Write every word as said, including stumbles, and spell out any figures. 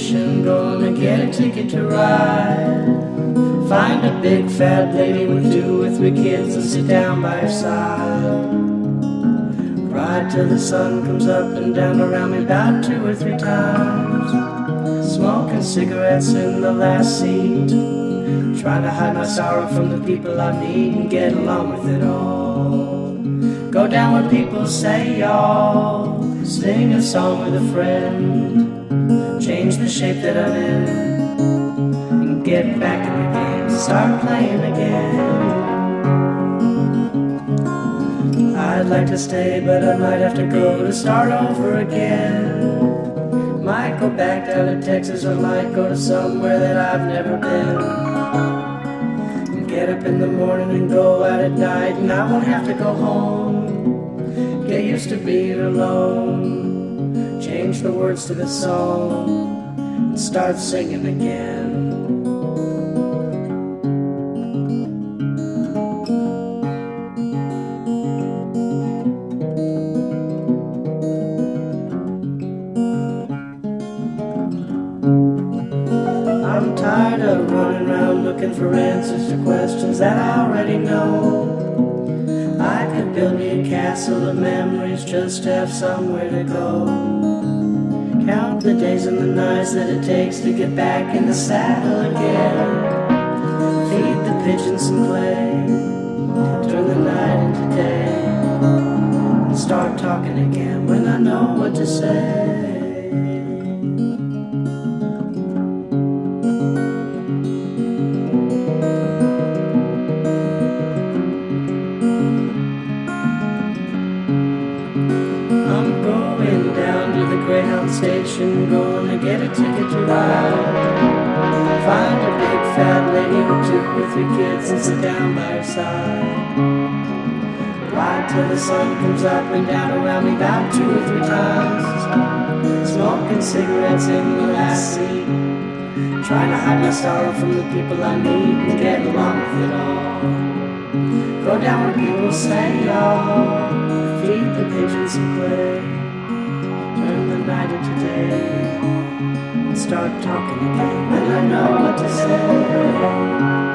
station, gonna get a ticket to ride. Find a big fat lady with two or three kids and sit down by her side. Ride till the sun comes up and down around me about two or three times. Smoking cigarettes in the last seat, trying to hide my sorrow from the people I meet and get along with it all. Go down where people say y'all, sing a song with a friend, change the shape that I'm in, and get back in the game, start playing again. I'd like to stay, but I might have to go to start over again. Might go back down to Texas, or might go to somewhere that I've never been. Get up in the morning and go out at night, and I won't have to go home. Get used to being alone, change the words to the song, and start singing again. I'm tired of running around looking for answers to questions that I already know. I could build me a castle of memories just to have somewhere to go. Count the days and the nights that it takes to get back in the saddle again. Feed the pigeons some clay, turn the night into day, and start talking again when I know what to say. I'm going down to the Greyhound station, gonna get a ticket to ride. Find a big fat lady with two or three kids and sit down by her side. Ride till the sun comes up and down around me about two or three times. Smoking cigarettes in the last seat, trying to hide my sorrow from the people I meet and get along with it all. Go down where people say y'all, feed the pigeons some clay, turn the night into day, and start talking again when I know what to say.